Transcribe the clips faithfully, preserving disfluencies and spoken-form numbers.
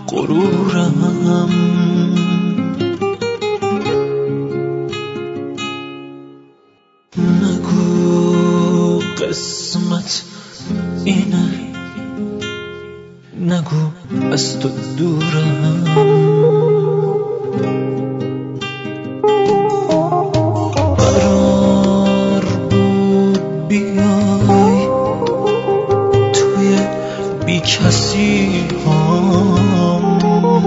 غرورم. نگو قسمت اینه، نگو از تو دورم. قرار بود بیای توی بی کسی هم،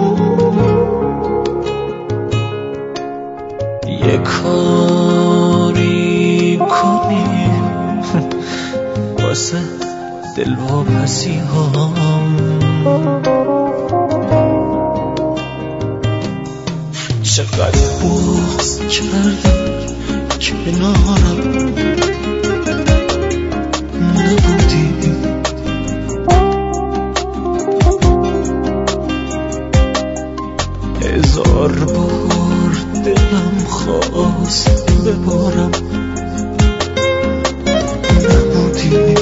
یه کاری کنیم واسه دلواپسی هم. چقدر بغض کردم کنارم نبودی، هزار بار دلم خواست ببارم نبودی.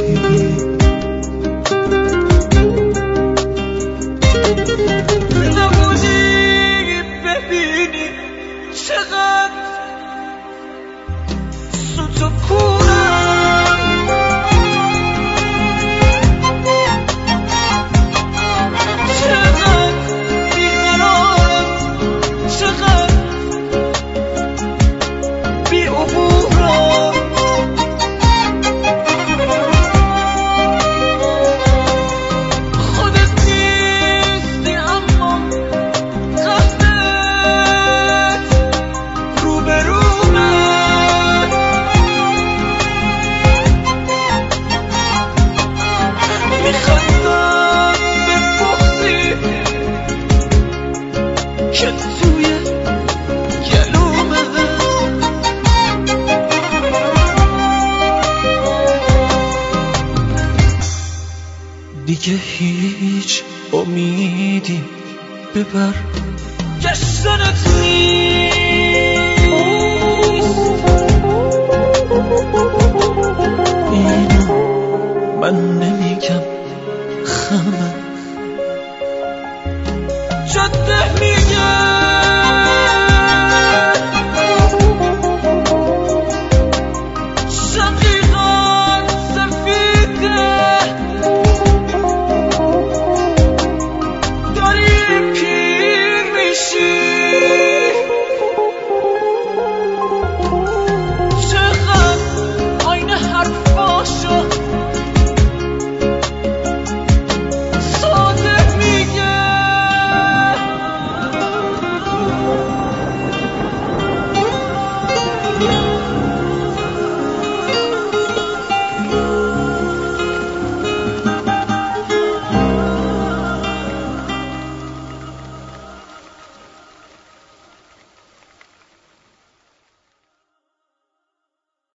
دیگه هیچ امیدی ببر گشتنت نیست. اینو من نمیگم خمه جاده